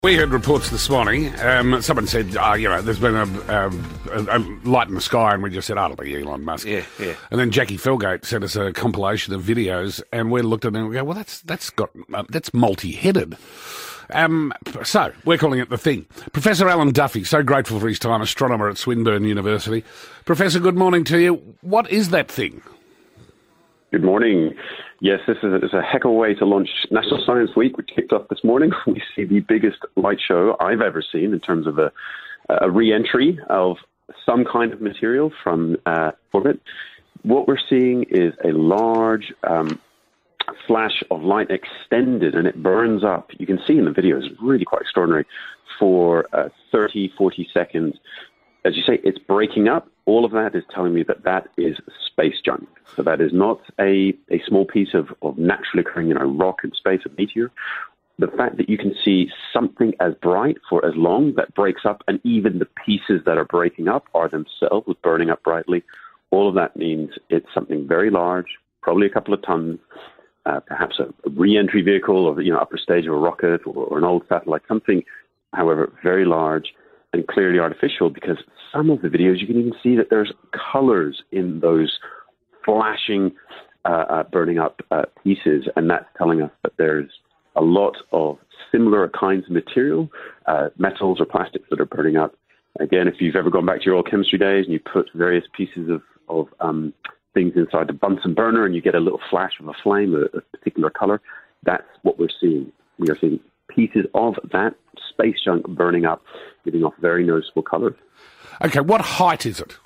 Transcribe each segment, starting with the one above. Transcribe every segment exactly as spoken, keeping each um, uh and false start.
We heard reports this morning. Um, someone said, uh, you know, there's been a, a, a light in the sky, and we just said, oh, it'll be Elon Musk. Yeah, yeah. And then Jackie Felgate sent us a compilation of videos, and we looked at it and we go, well, that's that's got uh, that's multi-headed. Um, so we're calling it The Thing. Professor Alan Duffy, so grateful for his time, astronomer at Swinburne University. Professor, good morning to you. What is that thing? Good morning. Yes, this is a, is a heck of a way to launch National Science Week, which kicked off this morning. We see the biggest light show I've ever seen in terms of a, a re-entry of some kind of material from uh, orbit. What we're seeing is a large um, flash of light extended, and it burns up. You can see in the video, it's really quite extraordinary, for uh, thirty, forty seconds. As you say, it's breaking up. All of that is telling me that that is space junk. So that is not a, a small piece of, of naturally occurring, you know, rock in space, a meteor. The fact that you can see something as bright for as long that breaks up, and even the pieces that are breaking up are themselves burning up brightly, all of that means it's something very large, probably a couple of tons, uh, perhaps a, a re-entry vehicle or, you know, upper stage of a rocket or, or an old satellite, something, however, very large and clearly artificial, because some of the videos you can even see that there's colors in those flashing, uh, uh, burning up uh, pieces, and that's telling us that there's a lot of similar kinds of material, uh, metals or plastics that are burning up. Again, if you've ever gone back to your old chemistry days and you put various pieces of, of um, things inside the Bunsen burner and you get a little flash of a flame, a, a particular color, that's what we're seeing. We are seeing pieces of that space junk burning up, giving off very noticeable colors. Okay, what height is it?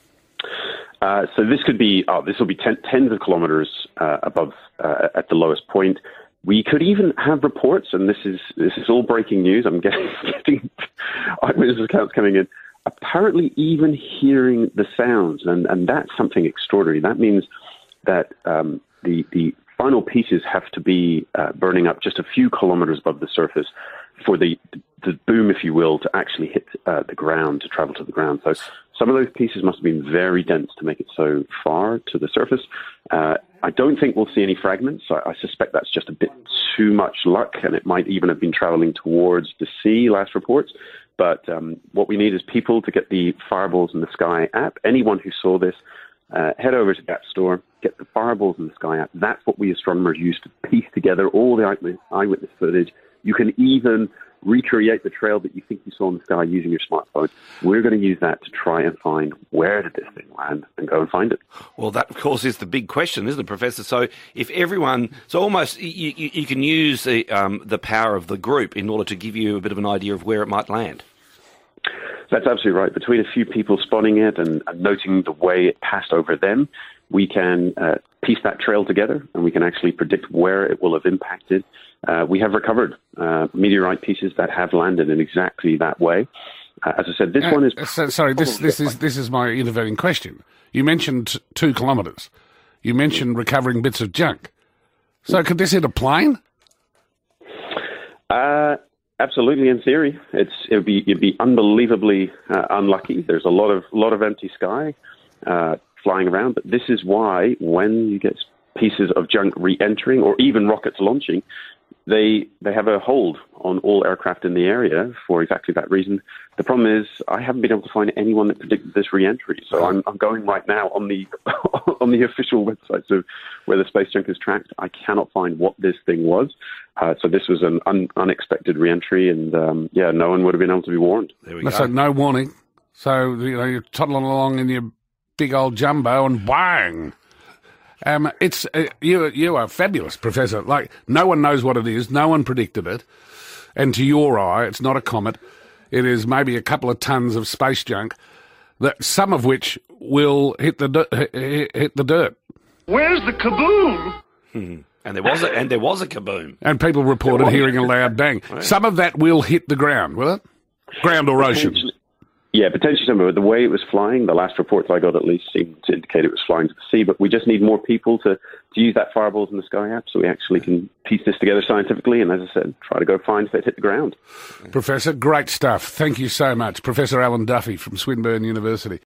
Uh, so this could be, oh, this will be ten, tens of kilometers uh, above uh, at the lowest point. We could even have reports, and this is this is all breaking news. I'm getting, getting eyewitness accounts coming in. Apparently, even hearing the sounds, and, and that's something extraordinary. That means that um, the the final pieces have to be uh, burning up just a few kilometers above the surface for the the boom, if you will, to actually hit uh, the ground, to travel to the ground. So some of those pieces must have been very dense to make it so far to the surface. Uh, I don't think we'll see any fragments. I, I suspect that's just a bit too much luck, and it might even have been traveling towards the sea, last reports. But um, what we need is people to get the Fireballs in the Sky app. Anyone who saw this, uh, head over to the App Store, get the Fireballs in the Sky app. That's what we astronomers use to piece together all the eyewitness, eyewitness footage. You can even recreate the trail that you think you saw in the sky using your smartphone. We're going to use that to try and find where did this thing land and go and find it. Well, that, of course, is the big question, isn't it, Professor? So if everyone... So almost you, you, you can use the, um, the power of the group in order to give you a bit of an idea of where it might land. That's absolutely right. Between a few people spotting it and, and noting the way it passed over them, we can uh, piece that trail together, and we can actually predict where it will have impacted. Uh, we have recovered uh, meteorite pieces that have landed in exactly that way. Uh, as I said, this uh, one is... So, sorry, this this is this is my intervening question. You mentioned t- two kilometres. You mentioned recovering bits of junk. So could this hit a plane? Uh, absolutely, in theory. It's it would be it'd be unbelievably uh, unlucky. There's a lot of lot of empty sky uh, flying around, but this is why when you get pieces of junk re-entering or even rockets launching, They they have a hold on all aircraft in the area for exactly that reason. The problem is I haven't been able to find anyone that predicted this re-entry. So I'm, I'm going right now on the on the official websites of where the space junk is tracked. I cannot find what this thing was. Uh, so this was an un, unexpected re-entry, and um, yeah, no one would have been able to be warned. There we go. So no warning. So you know you're toddling along in your big old jumbo, and bang. Um, it's uh, you. You are fabulous, Professor. Like no one knows what it is. No one predicted it, and to your eye, it's not a comet. It is maybe a couple of tons of space junk, that some of which will hit the hit, hit the dirt. Where's the kaboom? Hmm. And there was a and there was a kaboom. And people reported hearing a loud bang. Right. Some of that will hit the ground, will it? Ground or ocean? Yeah, potentially some of it. The way it was flying, the last reports I got at least seemed to indicate it was flying to the sea, but we just need more people to, to use that Fireballs in the Sky app so we actually can piece this together scientifically and, as I said, try to go find if it hit the ground. Professor, great stuff. Thank you so much. Professor Alan Duffy from Swinburne University.